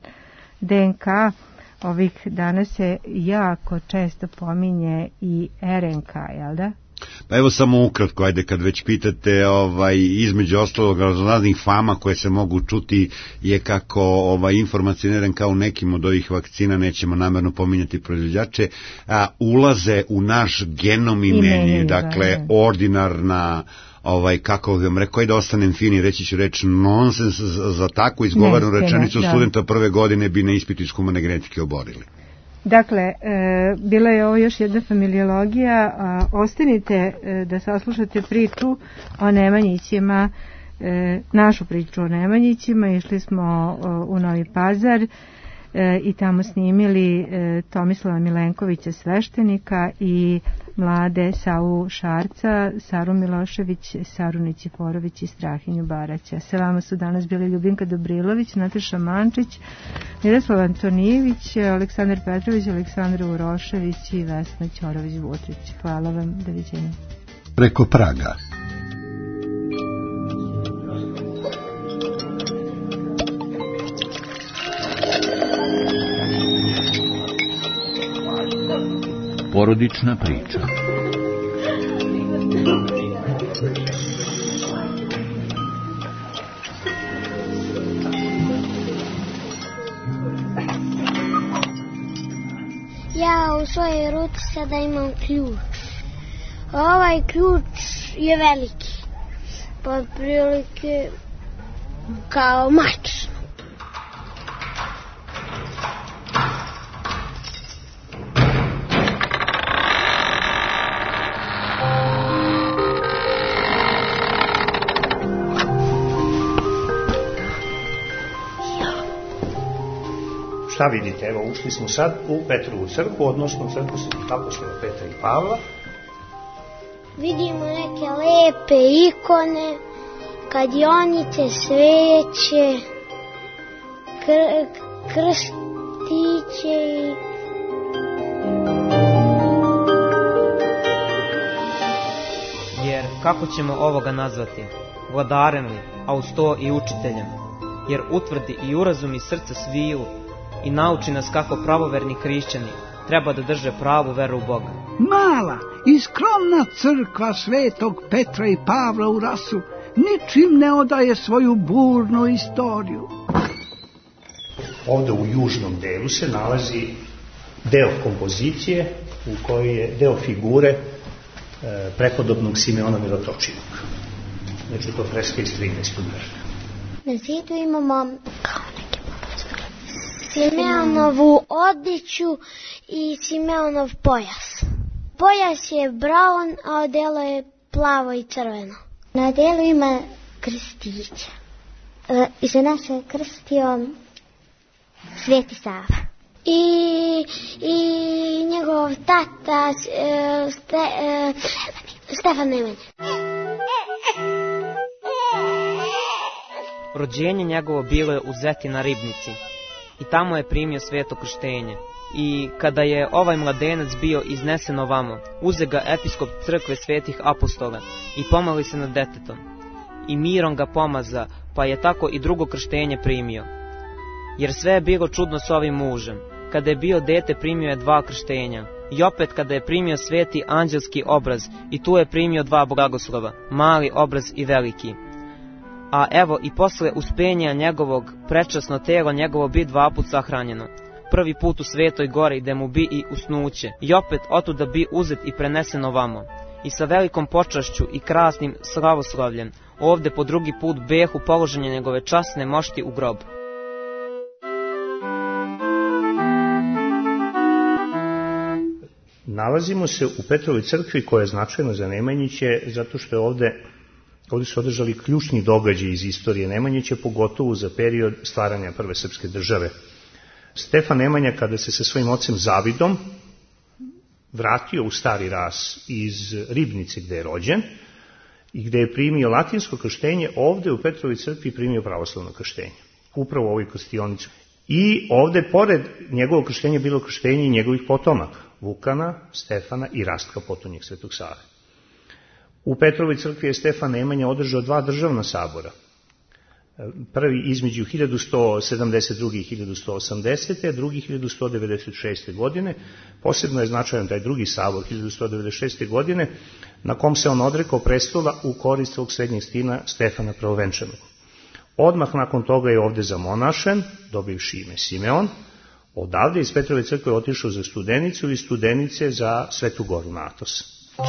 D N K, ovih dana se jako često pominje i R N K, jel da? Pa evo samo ukratko, ajde, kad već pitate, ovaj, između ostalog raznih fama koje se mogu čuti je kako ovaj, informacijni R N K u nekim od ovih vakcina, nećemo namerno pominjati proizvođače, a, ulaze u naš genom i meni, dakle, ordinarna, ovaj, kako vam rekao, da ostanem fini, reći ću reč nonsens za takvu izgovorenu rečenicu, studenta prve godine bi na ispitu iz humane genetike oborili. Dakle, e, bila je ovo još jedna familiologija, a ostanite e, da saslušate priču o Nemanjićima, e, našu priču o Nemanjićima. Išli smo o, u Novi Pazar e, i tamo snimili e, Tomislava Milenkovića, sveštenika, i mlade Savu Šarca, Saru Milošević, Saru Nićiforović i Strahinju Baraća. Sa vama su danas bili Ljubinka Dobrilović, Nataša Mančić, Miroslav Antonijević, Aleksandar Petrović, Aleksandar Urošević i Vesna Ćorović-Vutrić. Hvala vam, doviđenja. Preko praga. Porodična priča. Ja u svojoj ruci sada imam ključ. Ovaj ključ je veliki, pa prilike kao mač. Šta vidite? Evo, ušli smo sad u Petrovu crkvu, odnosno crkvu Svetih apostola Petra i Pavla. Vidimo neke lepe ikone, kadionice, sveće, kr krstiće i... Jer kako ćemo ovoga nazvati? Vladarem li, a uz to i učiteljem? Jer utvrdi i urazumi srca sviju i nauči nas kako pravoverni hrišćani treba da drže pravu veru u Boga. Mala i skromna crkva Svetog Petra i Pavla u Rasu ničim ne odaje svoju burnu istoriju. Ovde u južnom delu se nalazi deo kompozicije u kojoj je deo figure e, prepodobnog Simeona Mirotočinog. Znači to freska iz trinaestog veka. Na zidu imamo kao neke Simeonovu odjeću i Simeonov pojas. Pojas je braun, a odelo je plavo i crveno. Na odelu ima krstiće. E, iza nas je krstio Sveti Sava. I, i njegov njegov tata e, ste, e, Stefan Nemanja. Rođenje njegovo bilo je u Zeti na Ribnici i tamo je primio sveto krštenje. I kada je ovaj mladenac bio iznesen ovamo, uze ga episkop crkve svetih apostola i pomoli se nad detetom. I mirom ga pomaza, pa je tako i drugo krštenje primio. Jer sve je bilo čudno s ovim mužem. Kada je bio dete, primio je dva krštenja. I opet kada je primio sveti anđelski obraz, i tu je primio dva blagoslova, mali obraz i veliki. A evo i posle uspenja njegovog, prečasno telo njegovo bi dva put sahranjeno. Prvi put u Svetoj gori, gde mu bi i usnuće, i opet otuda bi uzet i prenesen ovamo. I sa velikom počašću i krasnim slavoslavljem, ovde po drugi put behu položenje njegove časne mošti u grob. Nalazimo se u Petrovoj crkvi koja je značajna za Nemanjiće zato što je ovde, ovde su održali ključni događaji iz istorije Nemanjića, pogotovo za period stvaranja prve srpske države. Stefan Nemanja, kada se sa svojim ocem Zavidom vratio u Stari Ras iz Ribnice gde je rođen i gde je primio latinsko krštenje, ovde u Petrovoj crkvi primio pravoslavno krštenje, upravo u ovoj krstionici. I ovde, pored njegovog krštenja, bilo krštenje i njegovih potomaka, Vukana, Stefana i Rastka, potomnjeg Svetog Save. U Petrovoj crkvi je Stefan Nemanja održao dva državna sabora. Prvi između hiljadu sto sedamdeset druge i hiljadu sto osamdesete, drugi hiljadu sto devedeset šeste. godine. Posebno je značajan taj drugi sabor hiljadu sto devedeset šeste. godine, na kom se on odrekao prestola u korist svog srednjeg sina Stefana Prvovenčanog. Odmah nakon toga je ovde zamonašen, dobivši ime Simeon. Odavde iz Petrove crkve otišao za Studenicu i Studenice za Svetu goru na Atos.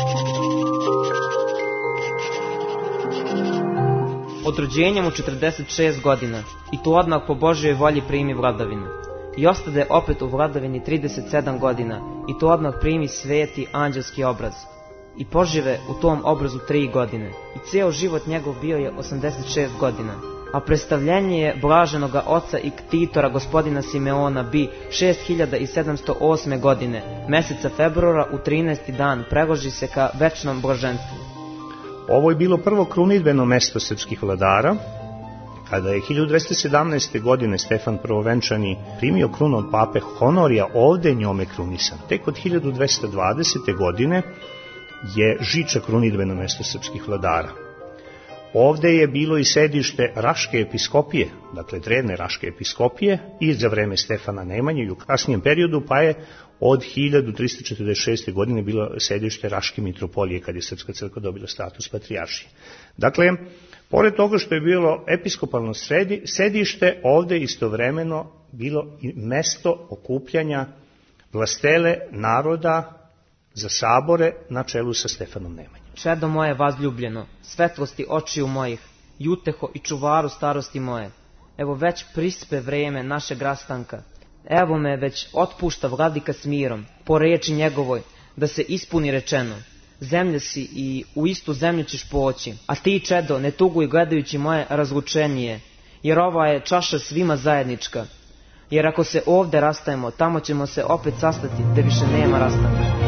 Od rođenja mu četrdeset šest godina, i to odmah po Božjoj volji primi vladavinu. I ostade opet u vladavini trideset sedam godina, i to odmah primi sveti anđelski obraz. I požive u tom obrazu tri godine. I ceo život njegov bio je osamdeset šest godina. A predstavljenje je blaženoga oca i ktitora gospodina Simeona bi šest hiljada sedamsto osme. godine, meseca februara u trinaesti dan, preloži se ka večnom blaženstvu. Ovo je bilo prvo krunidbeno mesto srpskih vladara, kada je hiljadu dvesta sedamnaeste. godine Stefan Prvovenčani primio krunu od pape Honorija, ovde njome krunisan. Tek od hiljadu dvesta dvadesete. godine je Žiča krunidbeno mesto srpskih vladara. Ovde je bilo i sedište Raške episkopije, dakle drevne Raške episkopije, i za vreme Stefana Nemanje i u kasnijem periodu, pa je od hiljadu trista četrdeset šeste. godine bilo sedište Raške mitropolije, kad je Srpska crkva dobila status patrijaršije. Dakle, pored toga što je bilo episkopalno sredi, sedište, ovde istovremeno bilo i mesto okupljanja vlastele naroda za sabore na čelu sa Stefanom Nemanjom. Čedo moje vazljubljeno, svetlosti očiju mojih, juteho i čuvaru starosti moje, evo već prispe vreme našeg rastanka, evo me već otpušta vladika s mirom, po reči njegovoj, da se ispuni rečeno, zemlja si i u istu zemlju ćeš poći, a ti, čedo, ne tuguj gledajući moje razlučenije, jer ova je čaša svima zajednička, jer ako se ovde rastajemo, tamo ćemo se opet sastati, te više nema rastanka.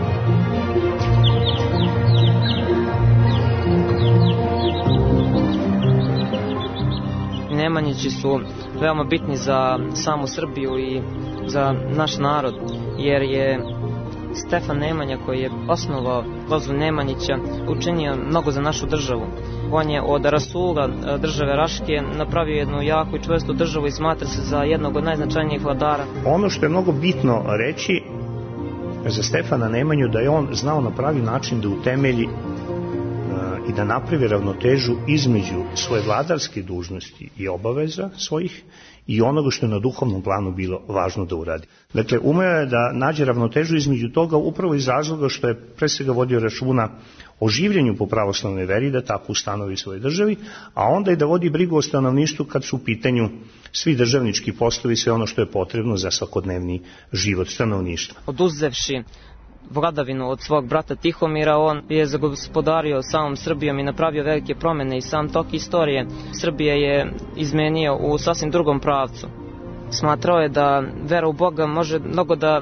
Nemanjići su veoma bitni za samu Srbiju i za naš narod, jer je Stefan Nemanja, koji je osnovao lozu Nemanjića, učinio mnogo za našu državu. On je od rasula države Raške napravio jednu jaku i čvrstu državu i smatra se za jednog od najznačajnijih vladara. Ono što je mnogo bitno reći za Stefana Nemanju, da je on znao na pravi način da utemelji i da napravi ravnotežu između svoje vladarske dužnosti i obaveza svojih i onoga što je na duhovnom planu bilo važno da uradi. Dakle, umeo je da nađe ravnotežu između toga upravo iz razloga što je pre svega vodio računa o življenju po pravoslavnoj veri, da tako ustanovi svojoj državi, a onda i da vodi brigu o stanovništvu kad su u pitanju svi državnički poslovi, sve ono što je potrebno za svakodnevni život stanovništva. Oduzevši vladavinu od svog brata Tihomira, on je zagospodario samom Srbijom i napravio velike promene i sam tok istorije Srbije je izmenio u sasvim drugom pravcu. Smatrao je da vera u Boga može mnogo da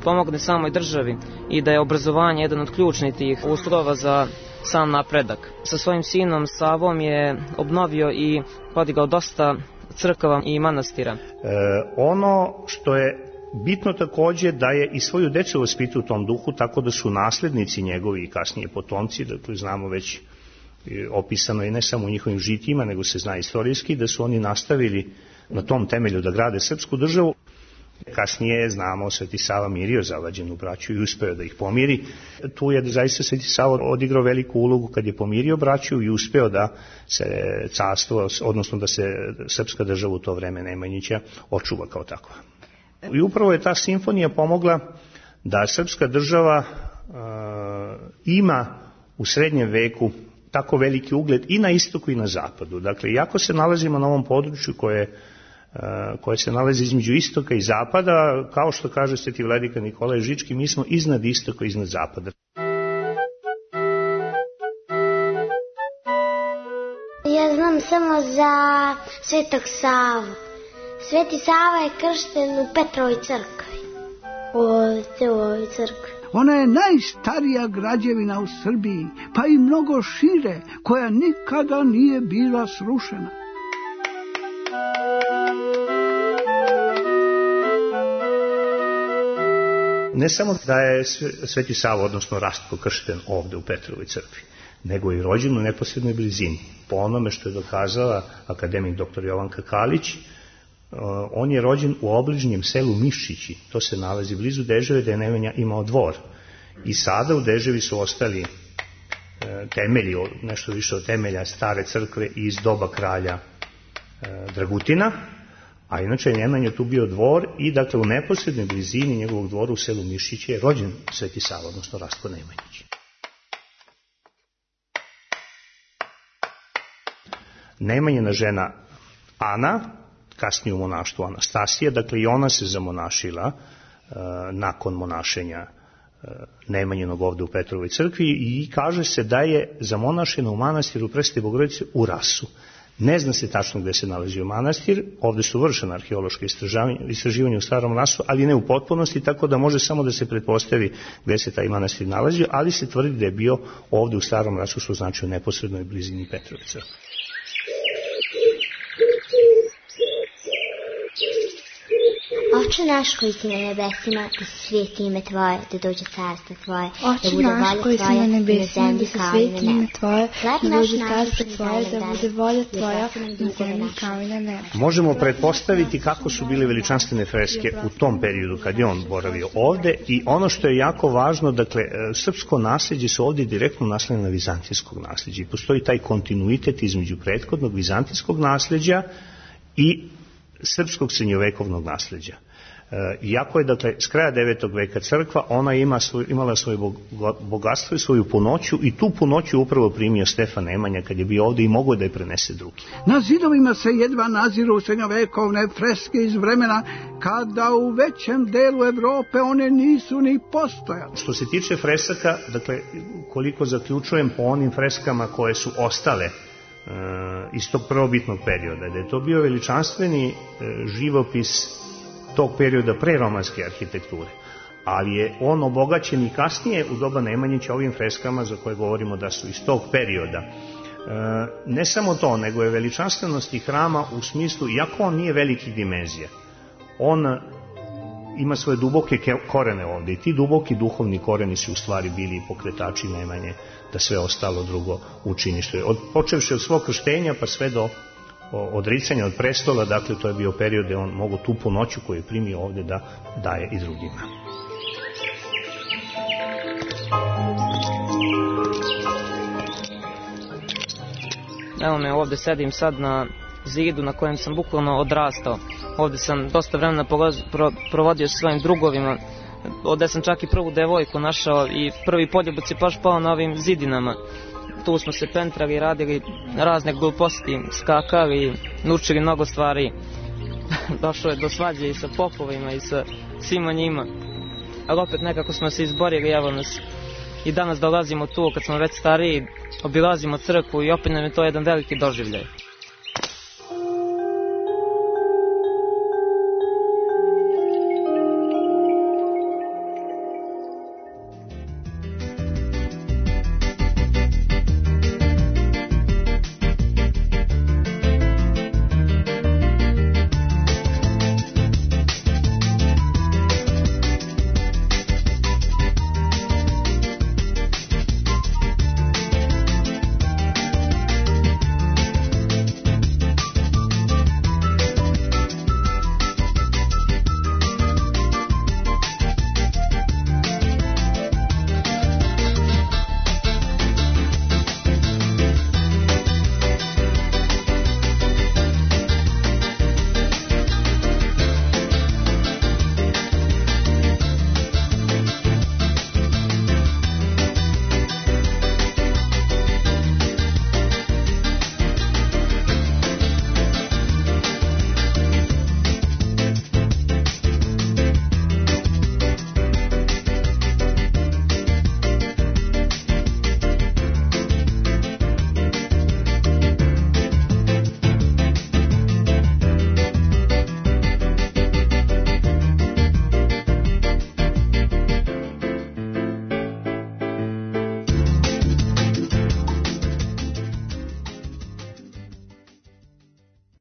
pomogne samoj državi i da je obrazovanje jedan od ključnih tih uslova za sam napredak. Sa svojim sinom Savom je obnovio i podigao dosta crkava i manastira. E, ono što je bitno takođe da je i svoju decu vaspitao u tom duhu, tako da su naslednici njegovi i kasnije potomci, dakle znamo već opisano i ne samo u njihovim žitijima, nego se zna istorijski da su oni nastavili na tom temelju da grade srpsku državu. Kasnije znamo Sveti Sava mirio zavađenu braću i uspeo da ih pomiri. Tu je zaista Sveti Sava odigrao veliku ulogu kad je pomirio braću i uspeo da se carstvo, odnosno da se srpska država u to vreme Nemanjića očuva kao takva. I upravo je ta simfonija pomogla da srpska država uh, ima u srednjem veku tako veliki ugled i na istoku i na zapadu. Dakle, iako se nalazimo na ovom području koje, uh, koje se nalazi između istoka i zapada, kao što kaže sveti vladika Nikolaj Žički, mi smo iznad istoka i iznad zapada. Ja znam samo za Svetog Savu. Sveti Sava je kršten u Petrovoj crkvi. Ovdje u ovoj crkvi. Ona je najstarija građevina u Srbiji, pa i mnogo šire, koja nikada nije bila srušena. Ne samo da je Sveti Sava, odnosno Rastko, kršten ovde u Petrovoj crkvi, nego i rođen u neposrednoj blizini. Po onome što je dokazala akademik doktor Jovanka Kalić, on je rođen u obližnjem selu Mišići, to se nalazi blizu Deževe, da je Nemanja imao dvor. I sada u Deževi su ostali temelji, nešto više od temelja stare crkve iz doba kralja Dragutina, a inače je Nemanja tu bio dvor i dakle u neposrednoj blizini njegovog dvora u selu Mišići je rođen Sveti Sava, odnosno Rastko Nemanjić. Nemanjina žena Ana, kasnije u monaštvu Anastasija, dakle i ona se zamonašila uh, nakon monašenja uh, Nemanjinog ovde u Petrovoj crkvi i kaže se da je zamonašena u manastiru Presvete Bogorodice u Rasu. Ne zna se tačno gde se nalazio manastir, ovde su vršena arheološka istraživanja u Starom Rasu, ali ne u potpunosti, tako da može samo da se pretpostavi gde se taj manastir nalazio, ali se tvrdi da je bio ovde u Starom Rasu, što znači u neposrednoj blizini Petrove crkve. Oče naš koji si na nebesima, da se svijeti ime Tvoje, da dođe carstvo Tvoje, Oče da bude naš volja koji si Tvoja na na nebesima, zemlji da se kao i svijeti na ime nebu. Tvoje, Hleb da naš dođe carstvo nasretni Tvoje, daj da nam bude danas volja i Tvoja oprosti nam na dugove zemlji naše. kao i na nebu. Možemo pretpostaviti kako su bile veličanstvene freske u tom periodu kad je on boravio ovde i ono što je jako važno, dakle, srpsko nasleđe se ovde direktno naslanja na vizantijskog nasleđa i postoji taj kontinuitet između prethodnog vizantijskog nasleđa i srpskog srednjovekovnog nasleđa. Iako je, dakle, s kraja devetog veka crkva, ona ima svoj, imala svoje bogatstvo i svoju punoću i tu punoću upravo primio Stefan Nemanja kad je bio ovde i mogao da je prenese drugi. Na zidovima se jedva naziru srednjovekovne freske iz vremena kada u većem delu Evrope one nisu ni postojale. Što se tiče fresaka, dakle, koliko zaključujem po onim freskama koje su ostale e, iz tog prvobitnog perioda, da je to bio veličanstveni e, živopis tog perioda preromanske arhitekture, ali je on obogaćen i kasnije u doba Nemanjića ovim freskama za koje govorimo da su iz tog perioda. E, ne samo to, nego je veličanstvenosti hrama u smislu, iako on nije velikih dimenzija, on ima svoje duboke korene ovde i ti duboki duhovni koreni su u stvari bili pokretači Nemanje da sve ostalo drugo učini što je. Od, počevši od svog krštenja pa sve do odricanja od prestola, dakle to je bio period gde on mogu tu punoću koju je primio ovde da daje i drugima. Evo me, ovde sedim sad na zidu na kojem sam bukvalno odrastao. Ovde sam dosta vremena provodio sa svojim drugovima. Ovde sam čak i prvu devojku našao i prvi poljubac je baš pao na ovim zidinama. Tu smo se pentrali, radili razne gluposti, skakali, naučili mnogo stvari. Došlo je do svađe i sa popovima i sa svima njima. Ali opet nekako smo se izborili, evo nas. I danas dolazimo tu, kad smo već stariji, obilazimo crkvu i opet nam je to jedan veliki doživljaj.